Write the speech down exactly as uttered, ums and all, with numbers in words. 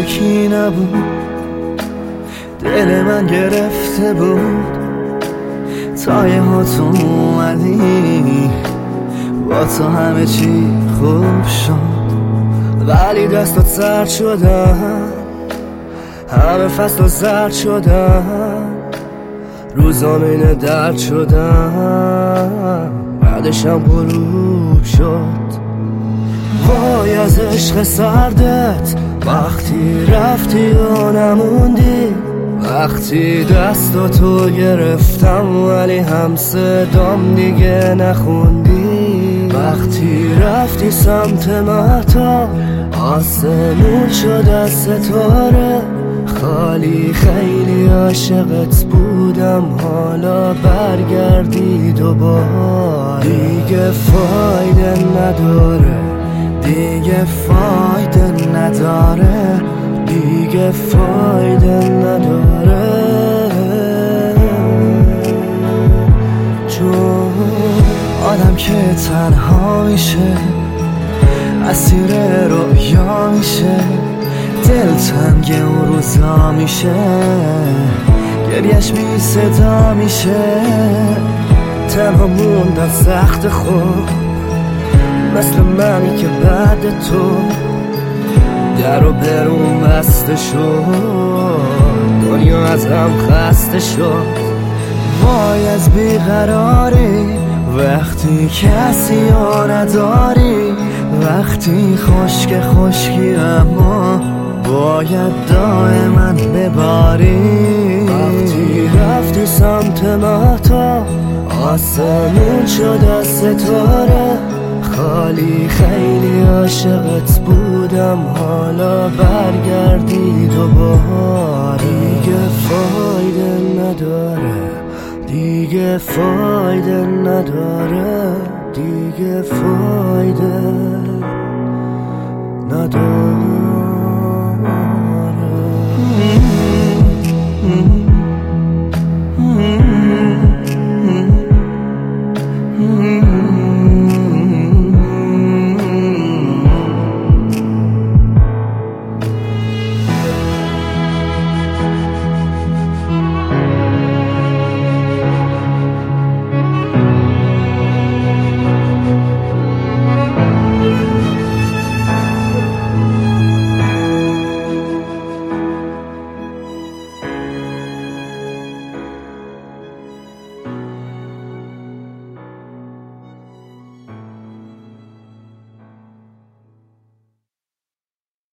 یکی نبود، دل من گرفته بود تا یه ها تو اومدی، با تو همه چی خوب شد. ولی دستات سرد شدن، همه فصل زرد شدن، روزامین درد شدن، بعدشم غروب شد. وای از عشق سردت وقتی رفتی و نموندی، وقتی دستاتو گرفتم ولی هم صدام دیگه نخوندی، وقتی رفتی سمت مهتاب آسمون شد از ستاره خالی، خیلی عاشقت بودم حالا برگردی دوباره. دیگه فایده نداره، دیگه فایده نداره، دیگه فایده نداره، چون آدم که تنها میشه اسیر رویا میشه، دل تنگ اون روزا میشه، گریش بی صدا میشه. تنها موندن سخت خود، مثل منی که بعد تو در و برون بسته شد، دنیا از هم خسته شد. وای از بیقراری وقتی کسی ها نداری، وقتی خشک خشکی اما باید دائما بباری. وقتی رفتی سمت مهتاب آسمون شد از ستاره خالی، خیلی عاشقت بودم حالا برگردی دوباره. دیگه فایده نداره، دیگه فایده نداره، دیگه فایده نداره.